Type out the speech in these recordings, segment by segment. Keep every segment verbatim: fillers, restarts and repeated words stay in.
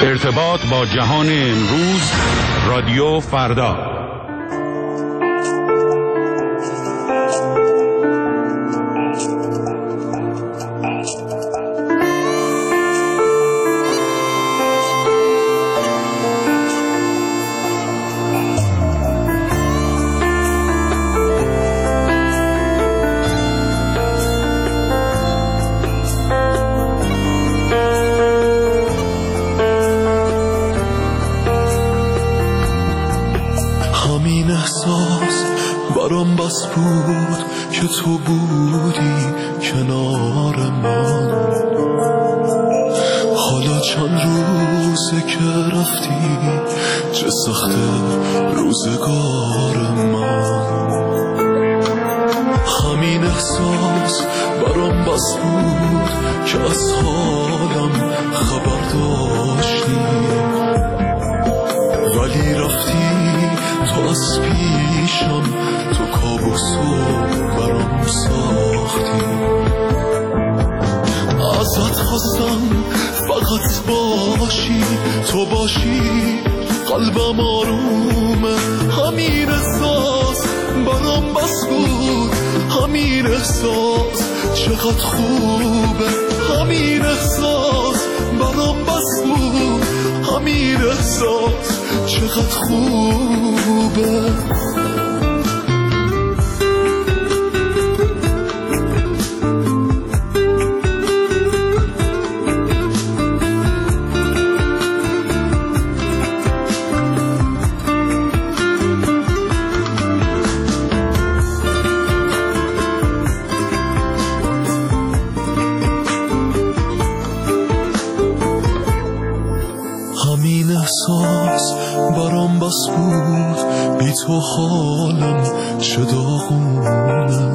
ارتباط با جهان امروز، رادیو فردا. برام بس بود که تو بودی کنار من، حالا چند روزه که رفتی، چه سخت روزگار من. همین احساس برام بس بود که از حالم خبر داشتی، ولی رفتی تو از پیشم، تو کابوسو برام ساختی. ازت خواستم فقط باشی، تو باشی قلبم آرومه. همین احساس برام بس بود، همین احساس چقدر خوبه. همین احساس برام بس بود، همین احساس چقدر خوبه. همین احساس برام بس بود، بی تو حالم چه داغونه.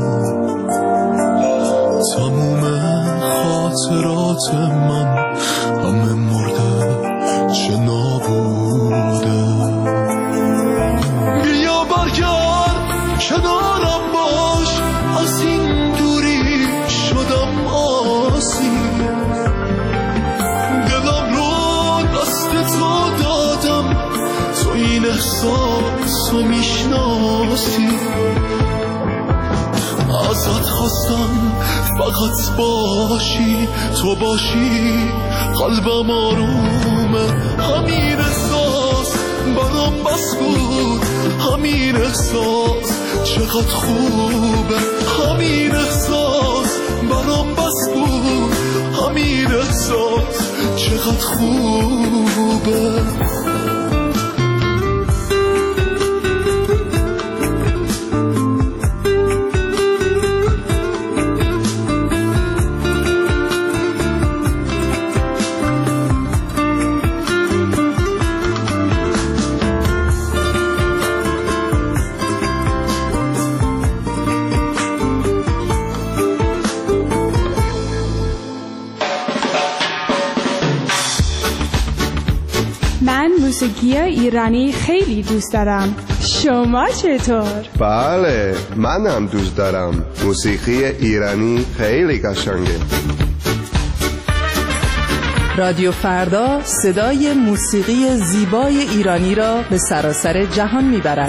تموم خاطرات من همه مرده، چه نابوده. بیا برگرد کنارم باش، از این دوری شدم آسی. این احساس رو میشناسی. ازت خواستم فقط باشی، تو باشی قلبم آرومه. همین احساس برام بس بود، همین احساس چقدر خوبه. همین احساس برام بس بود، همین احساس چقدر خوبه. من موسیقی ایرانی خیلی دوست دارم. شما چطور؟ بله، منم دوست دارم. موسیقی ایرانی خیلی قشنگه. رادیو فردا صدای موسیقی زیبای ایرانی را به سراسر جهان میبرد.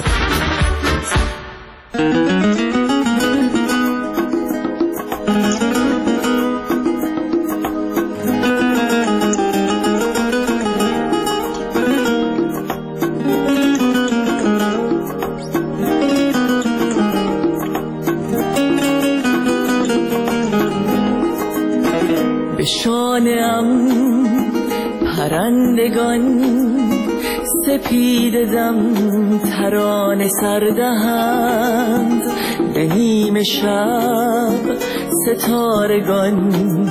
به شانه‌ام پرندگان سپید دم ترانه سردهند، به نیم شب ستارگان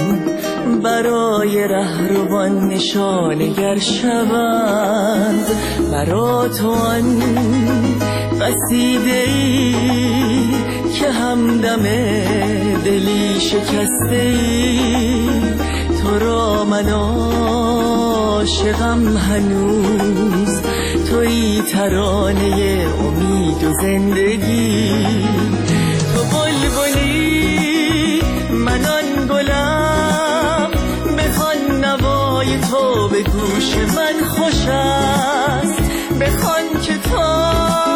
برای رهروان نشانگر شوند. برا تو آن قصیده‌ای که همدم دلی شکسته‌ای، تو را من عاشقم هنوز، تویی ترانه امید و زندگی. تو بلبلی من آن گلم، بخوان نوای تو به گوش من خوش است، بخوان که تا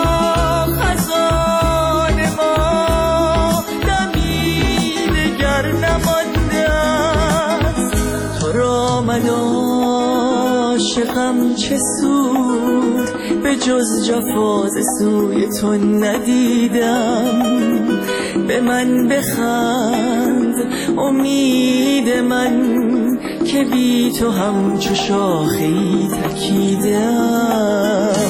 خزان ما دمی دگر نمانده است. تو را من عاشقم چه سود، به جز جفا ز سوی تو ندیدم. به من بخند امید من که بی تو همچو شاخه‌ای تکیدم.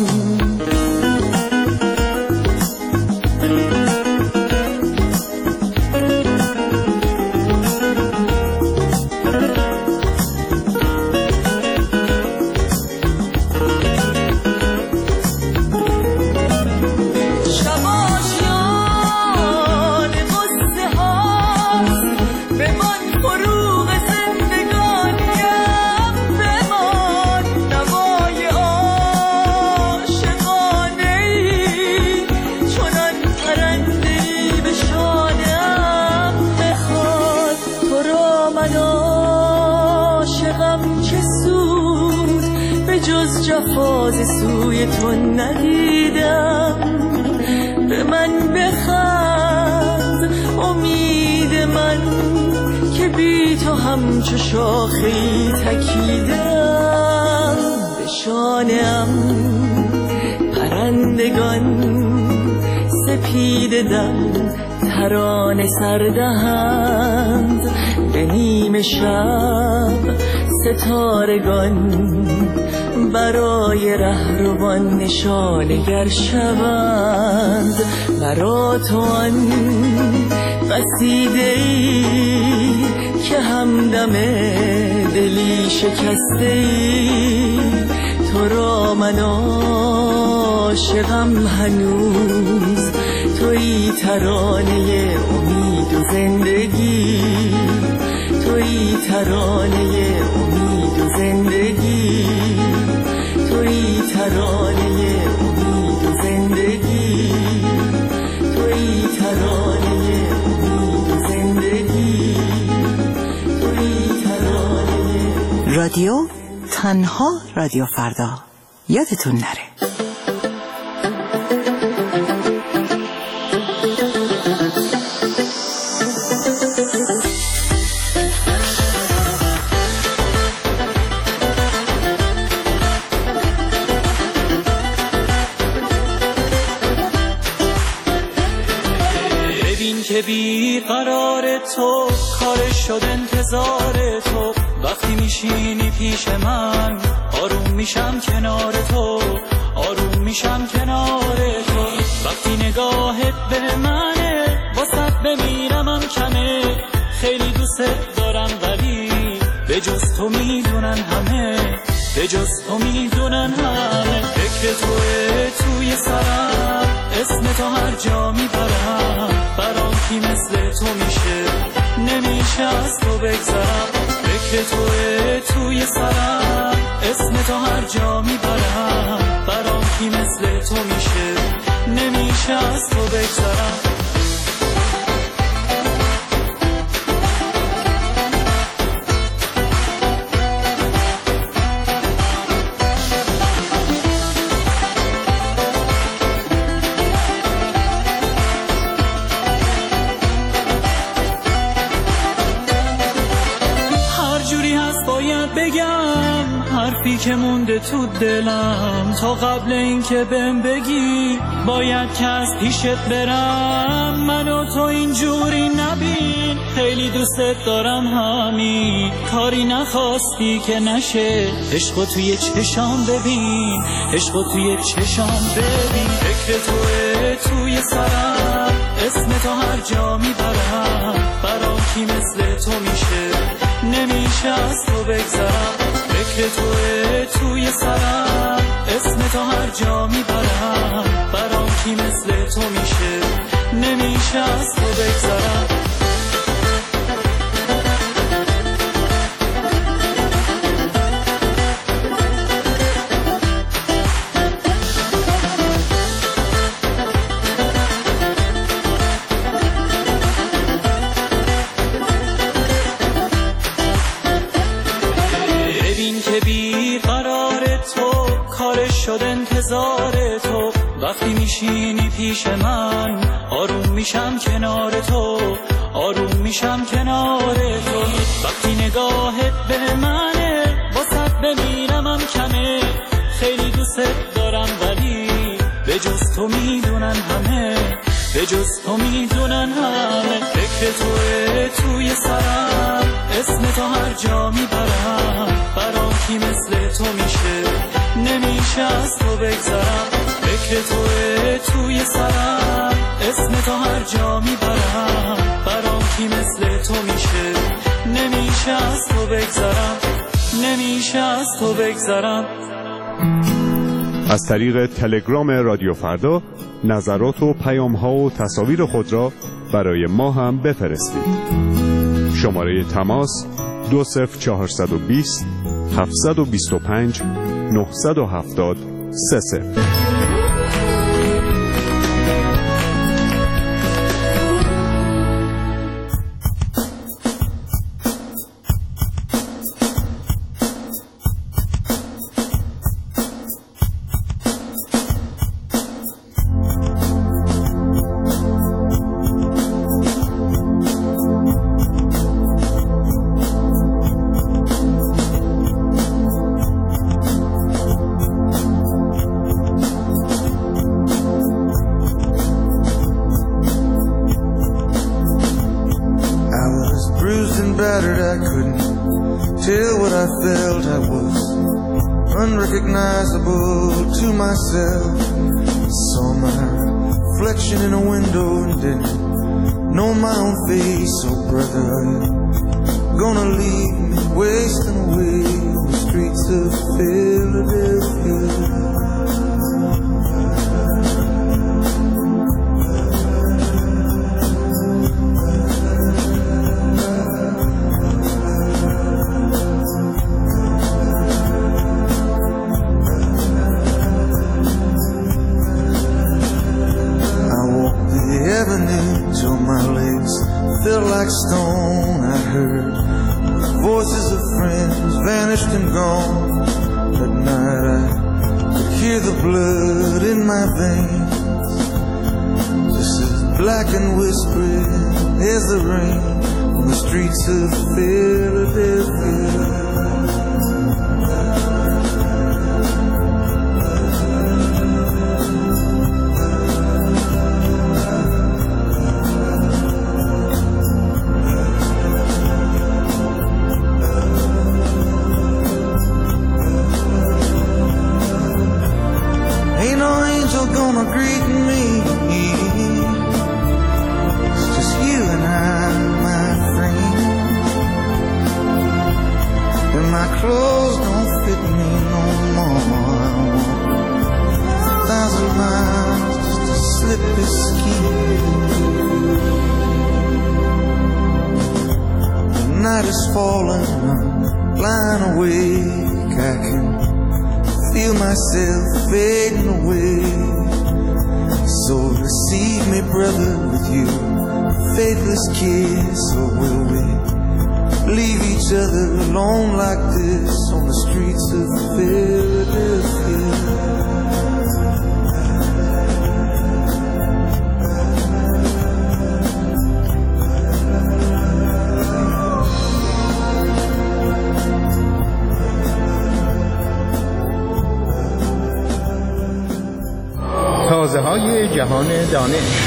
جفا ز سوی تو ندیدم. به من بخند امید من که بی تو همچو شاخه‌ای تکیدم. به شانه‌ام پرندگان سپیده دم ترانه سردهند. به نیمه شب ستارگان برای رهروان نشانگر شوند. برا تو آن قصیده‌ای که همدم دلی شکسته‌ای. تو را من عاشقم هنوز، تویی ترانه امید و زندگی. تویی ترانه امید و زندگی. تویی ترانه امید و زندگی. تویی ترانه امید و زندگی. تویی ترانه. رادیو تنها رادیو فردا، یادتون نره. که بی قرار تو کار شد انتظار تو. وقتی میشینی پیش من آروم میشم کنار تو، آروم میشم کنار تو. وقتی نگاهت به منه واسط بمیرمم کمه. خیلی دوست دارم ولی به جز تو میدونن همه، به جز تو میدونن همه. فکر توه توی سرم، اسم تو هر جا میبرم. برام کی مثل تو میشه، نمیشه از تو بگذرم. فکر توه توی سرم، اسم تو هر جا میبرم. برام کی مثل تو میشه، نمیشه از تو بگذرم. حرفی که مونده تو دلم تا قبل این که بهم بگی باید که از پیشت برم. من و تو اینجوری نبین، خیلی دوستت دارم همین. کاری نخواستی که نشه، عشقو توی چشام ببین، عشقو توی چشام ببین. فکر توه توی سرم، اسم تو هر جا میبرم. برام کی مثل تو میشه، نمیشه از تو بگذرم. فکر توه توی سرم، اسم تو هر جا میبرم. برام کی مثل تو میشه، نمیشه از تو بگذرم. میشینی پیش من آروم میشم کنار تو، آروم میشم کنار تو. وقتی نگاهت به منه واسط بمیرمم کمه، خیلی دوست دارم ولی به جز تو میدونن همه، به جز تو میدونن همه. فکر توه توی سرم، اسم تو هر جا میبرم، برام کی مثل تو میشه، نمیشه از تو بگذرم. فکر توه توی سرم، اسم تو هر جا میبرم، برام کی مثل تو میشه، نمیشه از تو بگذرم، نمیشه از تو بگذرم. از طریق تلگرام رادیو فردا نظرات و پیام‌ها و تصاویر خود را برای ما هم بفرستید. شماره تماس دو صفر چهارصد و بیست هفتصد و بیست و پنج نهصد و هفتاد سه صفر. Till what I felt I was unrecognizable to myself. Saw my reflection in a window and didn't know my own face. Oh brother, are you gonna leave me wasting away on the streets of Philadelphia? Felt like stone. I heard voices of friends vanished and gone. At night I could hear the blood in my veins, just as black and whispering as the rain on the streets of Philadelphia. Gonna greet me. It's just you and I, my friend. And my clothes don't fit me no more. I walk a thousand miles just to slip this skin. The night is falling, I'm lying awake. I can feel myself fading away. So receive me, brother, with you, faithless kiss. Or will we leave each other alone like this on the streets of Philadelphia? تازه‌های جهان دانش.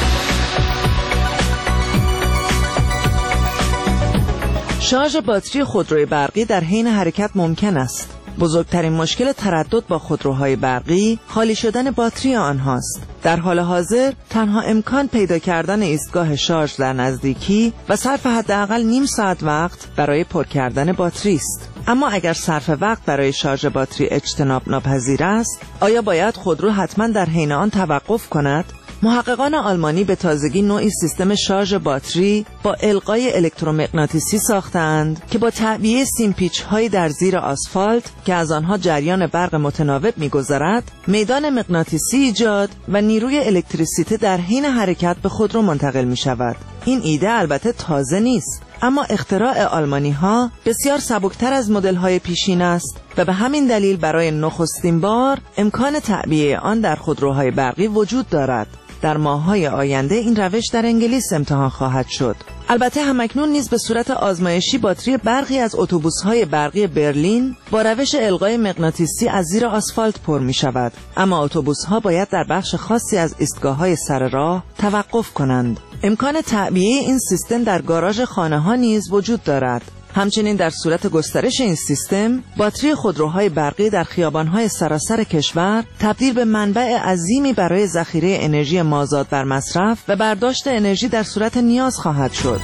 شارژ باتری خودروی برقی در حین حرکت ممکن است. بزرگترین مشکل تردد با خودروهای برقی خالی شدن باتری آنهاست. در حال حاضر تنها امکان پیدا کردن ایستگاه شارژ در نزدیکی و صرف حداقل نیم ساعت وقت برای پر کردن باتری است. اما اگر صرف وقت برای شارژ باتری اجتناب ناپذیر است، آیا باید خودرو حتما در حین آن توقف کند؟ محققان آلمانی به تازگی نوعی سیستم شارژ باتری با القای الکترومغناطیسی ساختند که با تعبیه سیمپیچ‌های در زیر آسفالت که از آنها جریان برق متناوب می‌گذرد، میدان مغناطیسی ایجاد و نیروی الکتریسیته در حین حرکت به خودرو منتقل می‌شود. این ایده البته تازه نیست. اما اختراع آلمانی ها بسیار سبکتر از مدل های پیشین است و به همین دلیل برای نخستین بار امکان تعبیه آن در خودروهای برقی وجود دارد. در ماه‌های آینده این روش در انگلیس امتحان خواهد شد. البته همکنون نیز به صورت آزمایشی باتری برقی از اتوبوس‌های برقی برلین با روش القای مغناطیسی از زیر آسفالت پر می‌شود، اما اتوبوس‌ها باید در بخش خاصی از ایستگاه‌های سر راه توقف کنند. امکان تعبیه این سیستم در گاراژ خانه‌ها نیز وجود دارد. همچنین در صورت گسترش این سیستم، باتری خودروهای برقی در خیابان‌های سراسر کشور تبدیل به منبع عظیمی برای ذخیره انرژی مازاد بر مصرف و برداشت انرژی در صورت نیاز خواهد شد.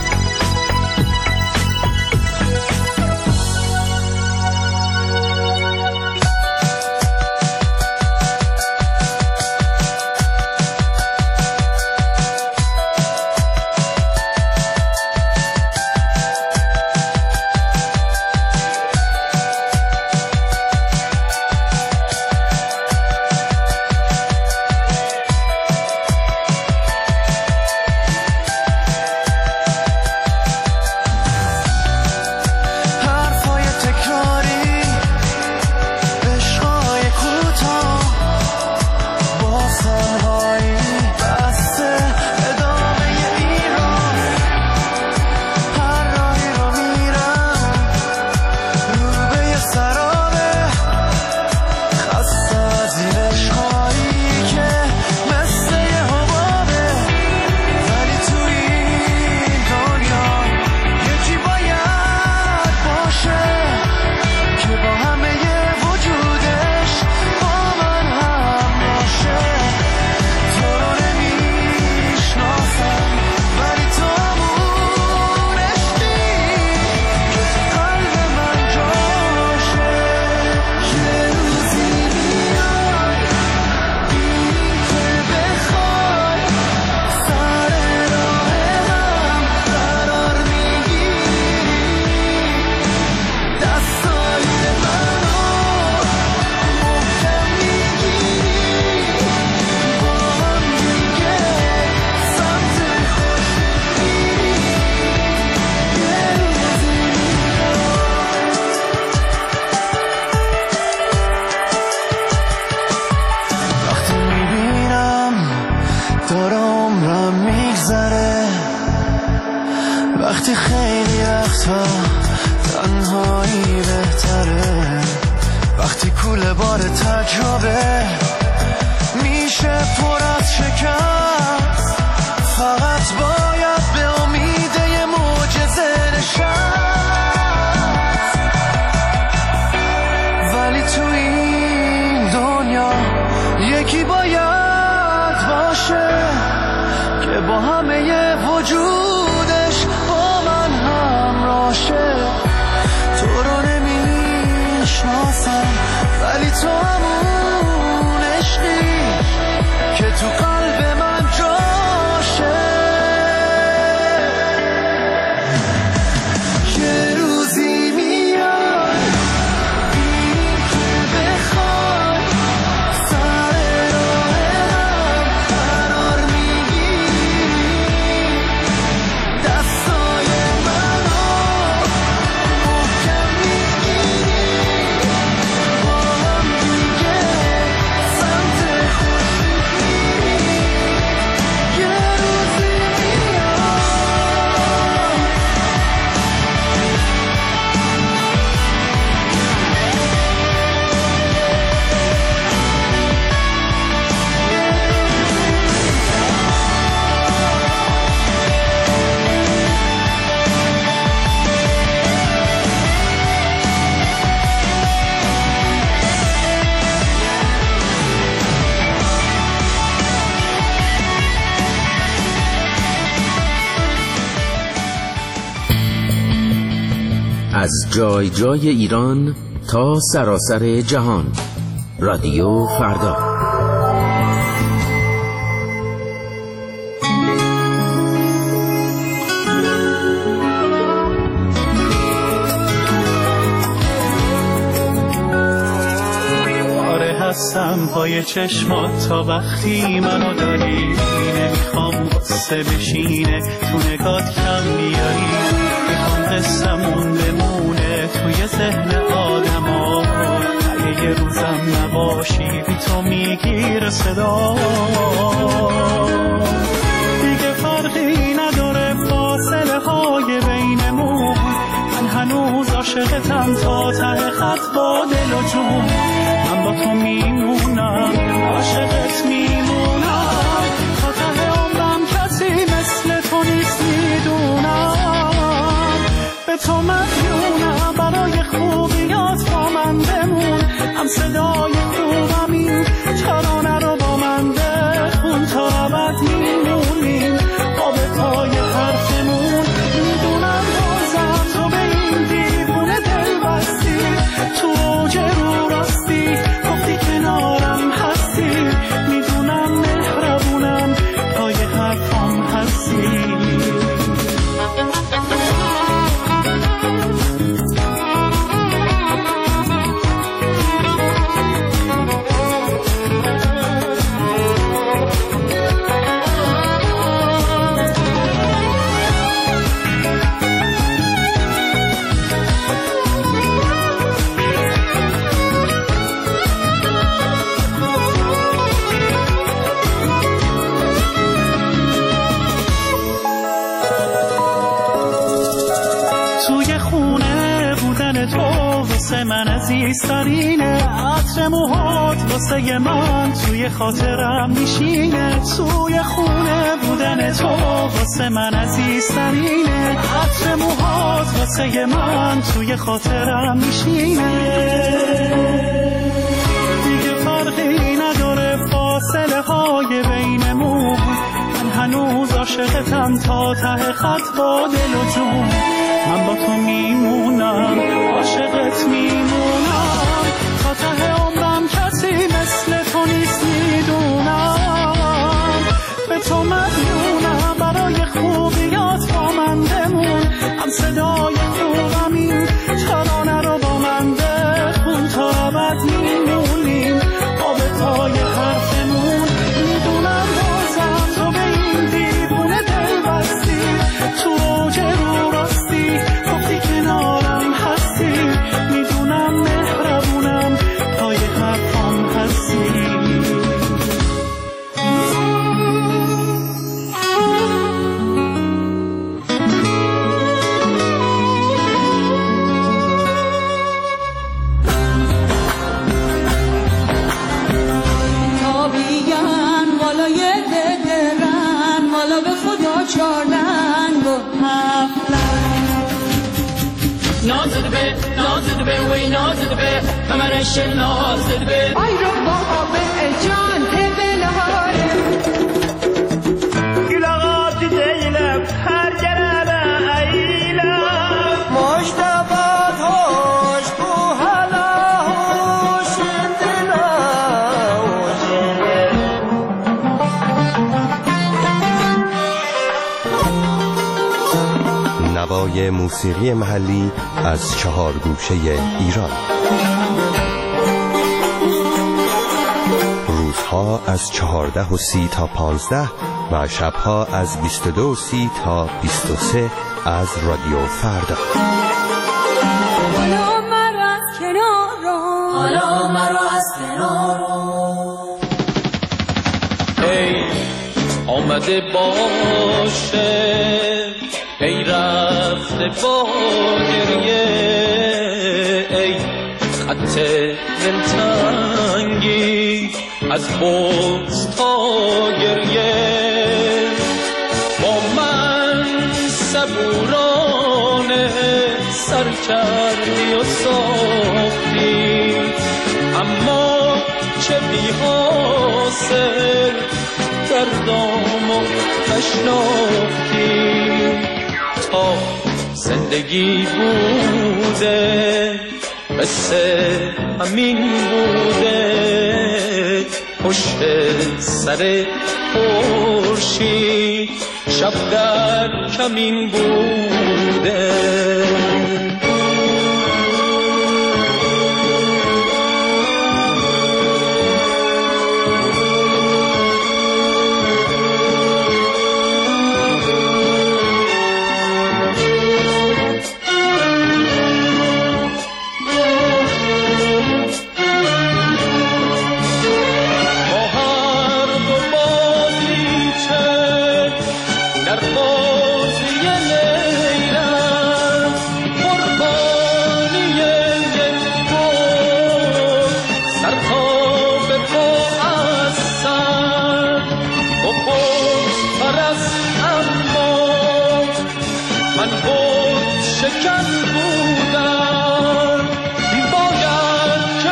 وقتی خیلی وقتا تنهایی بهتره، وقتی کوله بار تجربه میشه پر از شکست، فقط باید به امید یه معجزه نشست. ولی تو این دنیا یکی باید باشه که با همه ی وجودش با من همراشه. تو رو نمیشناسم ولی تو همون عشقی که تو قلب من جاشه. یه روزی میاد این که بخوای سر راه هم قرار میگیری، دستای منو محکم میگیری، با هم دیگه سمت خورشید میری. یه روزی میاد از جای جای ایران تا سراسر جهان، رادیو فردا. آره هستم پای چشمات تا وقتی منو داری، نمیخوام غصه بشینه تو نگات کم بیاری. قصمون بمونه توی ذهن آدم ها. اگه یه روزم نباشی بی تو میگیره صدا، دیگه فرقی نداره فاصله های بینمون. من هنوز عاشقتم تا ته خط با دل و جون. من با تو میمونم، عاشقت میمونم تا ته عمرم. کسی مثل تو نیست میدونم، به تو مدیونم. برای خوبیات با من بمون، هم صدای خوبم این ترانه رو با من بخون. تا ابد میمونیم با به پای حرفمون. میدونم بازم تو به این دیوونه دل بستی، تو اوج رو راستی گفتی کنارم هستی. میدونم مهربونم پای حرفم هستی. من عزیزترینه، عطر موهات واسه من توی خاطرم میشینه. توی خونه بودن تو واسه من عزیزترینه، عطر موهات واسه من توی خاطرم میشینه. دیگه فرقی نداره فاصله های بینمون. من هنوز عاشقتم تا ته خط با دل و جون. من با تو میمونم، عاشقت میمونم تا ته عمرم. کسی مثل تو نیست میدونم، به تو مدیونم. برای خوبیات با من بمون، هم صدای خوبم این ترانه رو با من بخون. تا ابد میمونیم با به پای حرفمون. میدونم بازم تو به این دیوونه دل بستی، تو اوج رو راستی گفتی کنارم هستی. میدونم مهربونم پای حرفم هستی. تابیان بالای ددرن، مالا به خدا چارلن و هفتلن. نازد به نازد به وی نازد به همرش نازد به آی رو بابا به جان بلهاره گلغات دیلم هر جربه ایلم مشتبات هوش بو هلا هوش دلا نوای موسیقی محلی از چهار گوشه ایران. روزها از چهارده و سی تا پانزده و شبها از بیست و دو و سی تا بیست و سه از رادیو فردا. حالا مرا از کنارو، حالا مرا از کنارو. ای آمده باشه، ای رفته با گریه، ای خط دلتنگی از بغض تا گریه. با من صبورانه سر کردی و ساختی، اما چه بی حاصل دردامو نشناختی. تا زندگی بوده قصه همین بوده، پشت سر خورشید شب در کمین بوده. شکن بودن باید که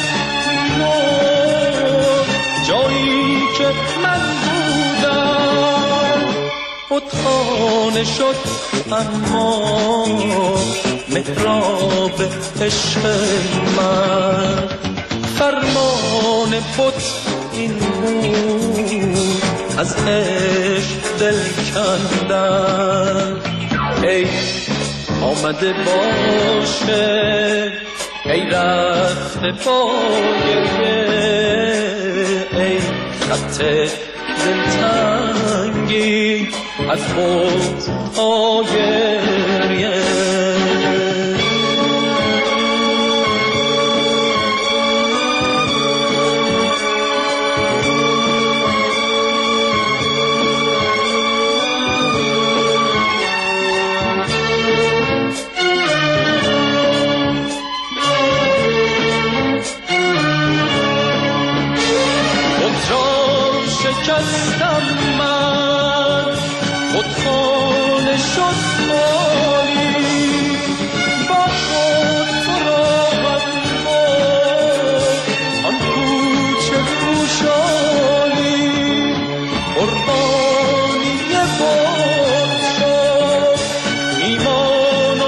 بودن جایی که من بودم بتخانه شد اما محراب عشق من فرمان بت این بود از عشق دل کندن ای آمده باشه ای رفته باگه ای خط دلتنگی از خود آگریه شکستم من خودخانه شد خالی با خود تو راهم بود آن کوچه خوشحالی قربانی بود شد ایمان و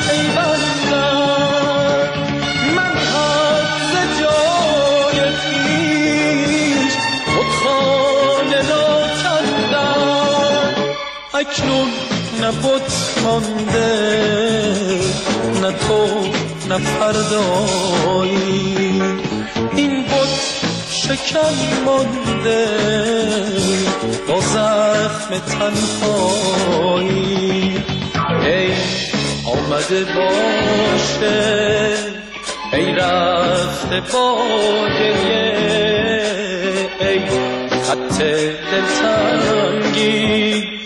پیوندم من هم ز جای خویش خودخانه را کندم اکنون نه بت مانده نه تو نه فردایی این بت شکن مانده با زخم تنهایی ای آمده باشه ای رفته با گریه ای خط دلتنگی